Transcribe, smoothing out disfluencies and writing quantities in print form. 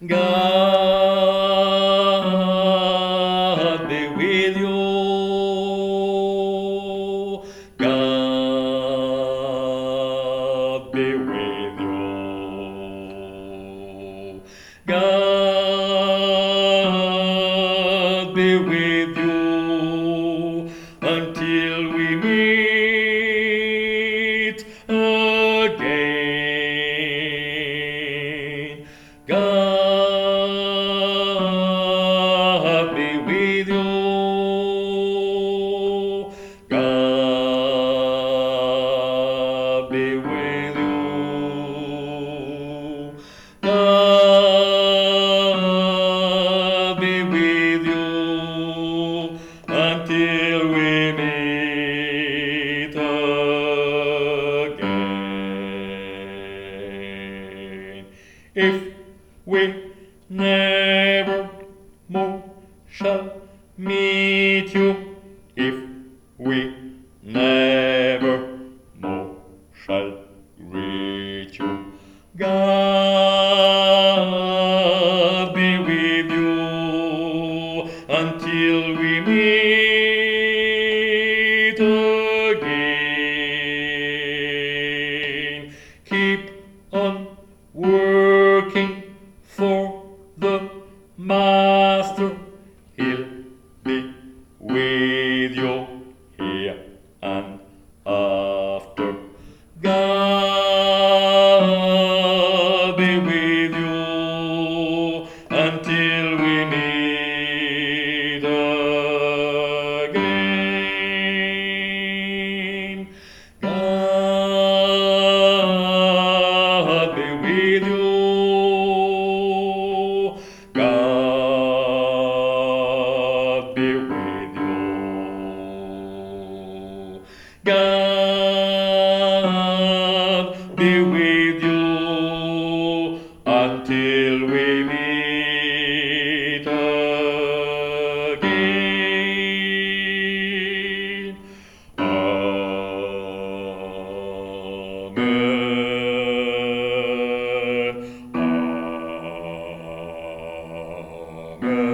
God be with you. God be with you. God be with you until we meet again. God be with you. God be with you. God be with you until we meet again. If we never more shall meet you, if we never more shall reach you, God be with you until we meet again. Keep on working for the Master. He'll be with you here and after. God be with you until we meet again. God be with you. God be with you. God be with you until we meet again. Amen. Amen.